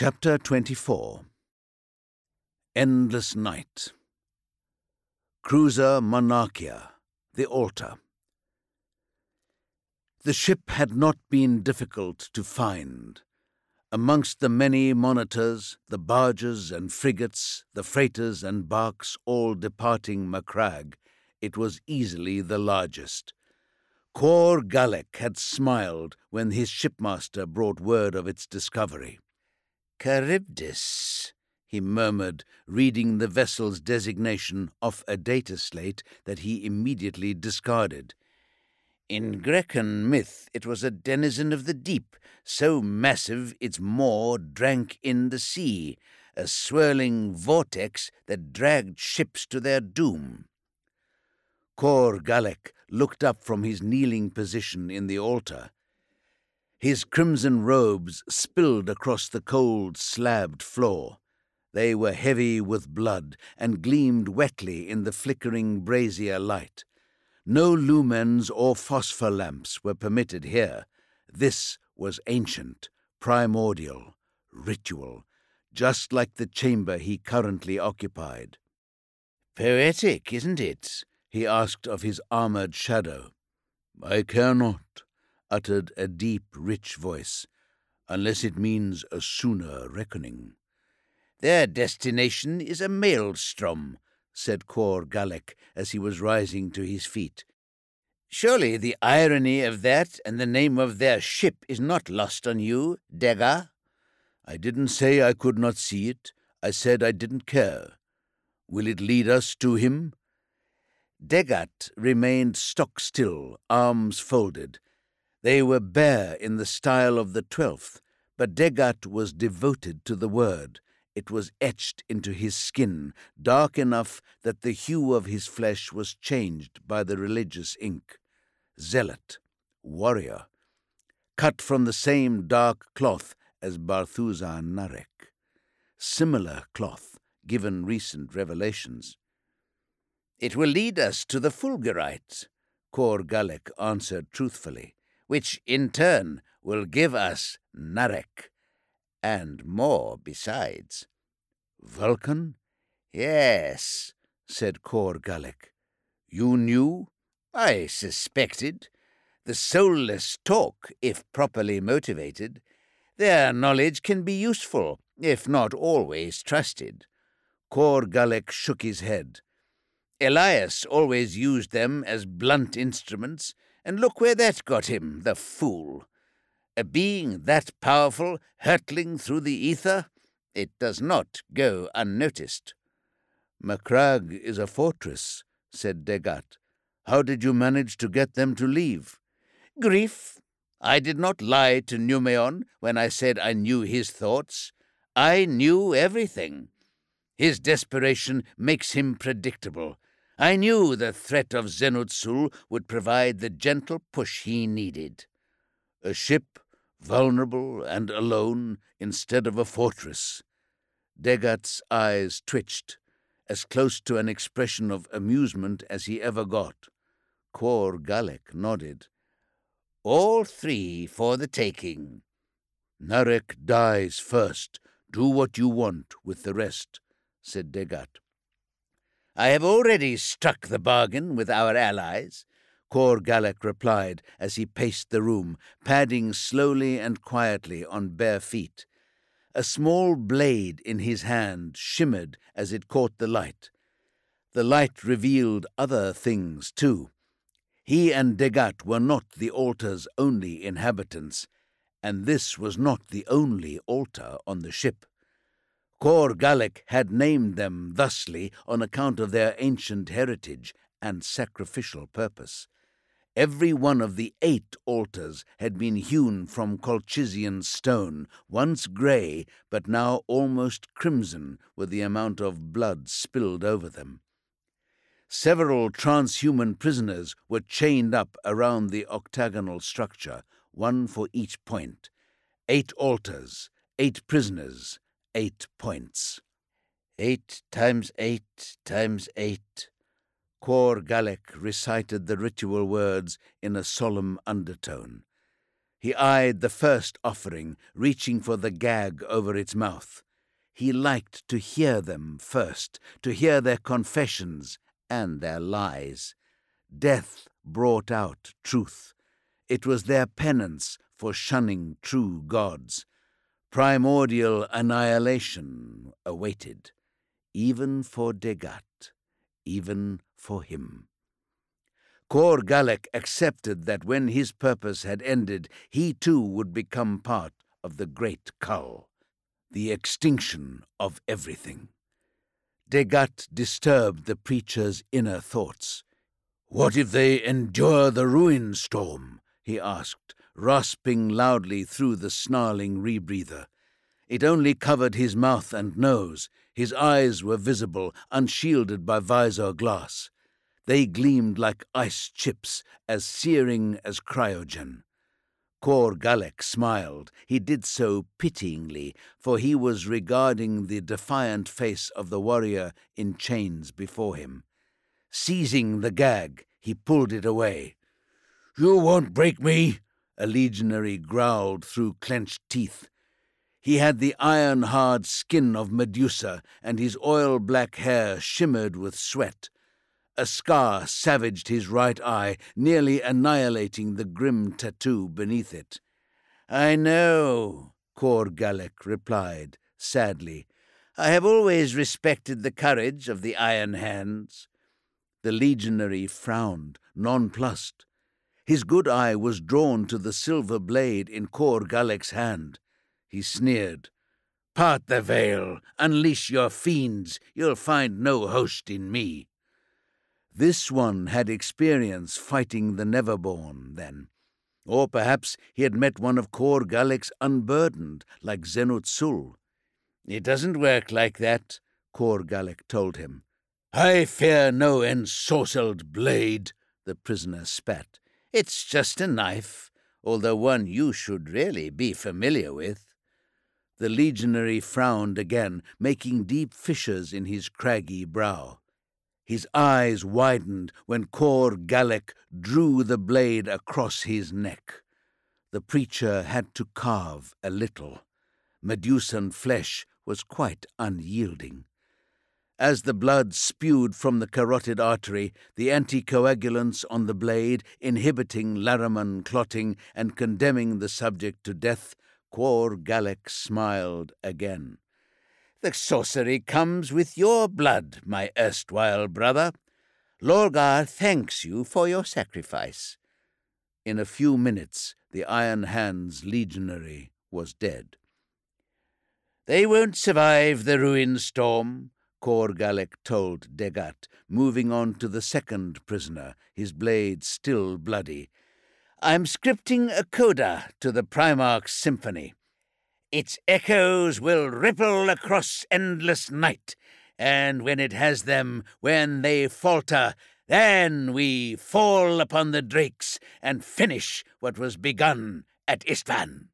Chapter 24. Endless Night. Cruiser Monarchia, the Altar. The ship had not been difficult to find. Amongst the many monitors, the barges and frigates, the freighters and barks all departing Macragge, it was easily the largest. Cor Gallic had smiled when his shipmaster brought word of its discovery. "Charybdis," he murmured, reading the vessel's designation off a data slate that he immediately discarded. In Grecan myth, it was a denizen of the deep, so massive its maw drank in the sea, a swirling vortex that dragged ships to their doom. Cor Gallic looked up from his kneeling position in the altar. His crimson robes spilled across the cold, slabbed floor. They were heavy with blood and gleamed wetly in the flickering brazier light. No lumens or phosphor lamps were permitted here. This was ancient, primordial, ritual, just like the chamber he currently occupied. "Poetic, isn't it?" he asked of his armored shadow. "I care not," uttered a deep, rich voice, "unless it means a sooner reckoning." "Their destination is a maelstrom," said Cor Gallic as he was rising to his feet. "Surely the irony of that and the name of their ship is not lost on you, Degga?" "I didn't say I could not see it. I said I didn't care. Will it lead us to him?" Degat remained stock-still, arms folded. They were bare in the style of the 12th, but Degat was devoted to the word. It was etched into his skin, dark enough that the hue of his flesh was changed by the religious ink. Zealot, warrior, cut from the same dark cloth as Barthuza Narek. Similar cloth, given recent revelations. "It will lead us to the Fulgurite," Cor Gallic answered truthfully, "which in turn will give us Narek, and more besides." "Vulcan?" "Yes," said Cor Gallic. "You knew?" "I suspected. The soulless talk, if properly motivated. Their knowledge can be useful, if not always trusted." Cor Gallic shook his head. "Elias always used them as blunt instruments, and look where that got him, the fool. A being that powerful, hurtling through the ether, it does not go unnoticed." "Macragge is a fortress," said Degat. "How did you manage to get them to leave?" "Grief. I did not lie to Numeon when I said I knew his thoughts. I knew everything. His desperation makes him predictable. I knew the threat of Zenutsul would provide the gentle push he needed." "A ship, vulnerable and alone, instead of a fortress." Degat's eyes twitched, as close to an expression of amusement as he ever got. Cor Gallic nodded. "All three for the taking." "Narek dies first. Do what you want with the rest," said Degat. "I have already struck the bargain with our allies," Cor Gallic replied as he paced the room, padding slowly and quietly on bare feet. A small blade in his hand shimmered as it caught the light. The light revealed other things, too. He and Degat were not the altar's only inhabitants, and this was not the only altar on the ship. Cor Gallic had named them thusly on account of their ancient heritage and sacrificial purpose. Every one of the 8 altars had been hewn from Colchizian stone, once grey, but now almost crimson with the amount of blood spilled over them. Several transhuman prisoners were chained up around the octagonal structure, one for each point. 8 altars, 8 prisoners, 8 points. 8 times 8 times 8. Cor Gallic recited the ritual words in a solemn undertone. He eyed the first offering, reaching for the gag over its mouth. He liked to hear them first, to hear their confessions and their lies. Death brought out truth. It was their penance for shunning true gods. Primordial annihilation awaited, even for Degat, even for him. Cor Gallek accepted that when his purpose had ended, he too would become part of the great cull, the extinction of everything. Degat disturbed the preacher's inner thoughts. "What if they endure the ruin storm?" he asked, rasping loudly through the snarling rebreather. It only covered his mouth and nose. His eyes were visible, unshielded by visor glass. They gleamed like ice chips, as searing as cryogen. Cor Gallek smiled. He did so pityingly, for he was regarding the defiant face of the warrior in chains before him. Seizing the gag, he pulled it away. "You won't break me," a legionary growled through clenched teeth. He had the iron-hard skin of Medusa, and his oil-black hair shimmered with sweat. A scar savaged his right eye, nearly annihilating the grim tattoo beneath it. "I know," Cor Gallek replied, sadly. "I have always respected the courage of the Iron Hands." The legionary frowned, nonplussed. His good eye was drawn to the silver blade in Cor Gallek's hand. He sneered. "Part the veil, unleash your fiends, you'll find no host in me." This one had experience fighting the Neverborn, then. Or perhaps he had met one of Cor Gallek's unburdened, like Zenut Sul. "It doesn't work like that," Cor Gallek told him. "I fear no ensorcelled blade," the prisoner spat. "It's just a knife, although one you should really be familiar with." The legionary frowned again, making deep fissures in his craggy brow. His eyes widened when Cor Gallek drew the blade across his neck. The preacher had to carve a little. Medusan flesh was quite unyielding. As the blood spewed from the carotid artery, the anticoagulants on the blade, inhibiting Laraman clotting and condemning the subject to death, Cor Gallek smiled again. "The sorcery comes with your blood, my erstwhile brother. Lorgar thanks you for your sacrifice." In a few minutes, the Iron Hands legionary was dead. "They won't survive the ruin storm," Cor Gallek told Degat, moving on to the second prisoner, his blade still bloody. "I'm scripting a coda to the Primarch's symphony. Its echoes will ripple across endless night, and when it has them, when they falter, then we fall upon the drakes and finish what was begun at Istvan."